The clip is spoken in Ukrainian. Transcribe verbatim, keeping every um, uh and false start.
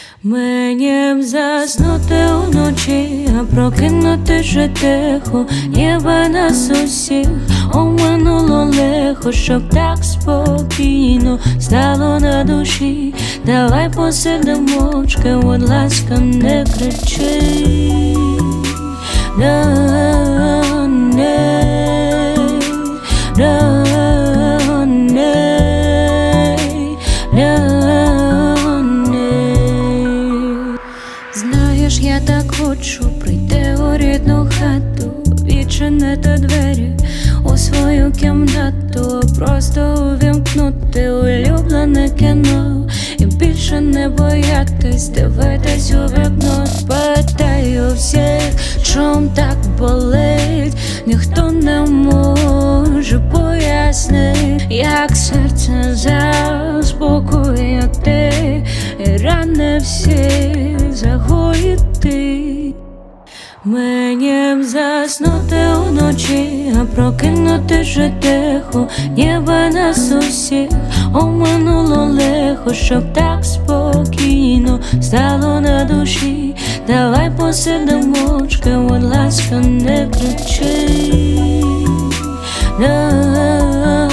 Мені б заснути уночі, а прокинути ще тихо, ніби нас усіх оминуло лихо, щоб так спокійно стало на душі. Давай посидимо мовчки, будь ласка, не кричи. Да, не, да, не, да. Знаєш, я так хочу прийти у рідну хату, відчинити двері у свою кімнату, просто увімкнути улюблене кіно і більше не боятись дивитись у вікно. Питаю всіх, чом так болить, ніхто не може пояснити, як серце заспокоїти і рани всі загоїти. Мені б заснути уночі, а прокинути ще тихо, ніби нас усіх оминуло лихо, щоб так спокійно стало на душі. Давай посидимо мовчки, будь ласка, не кричи. Да.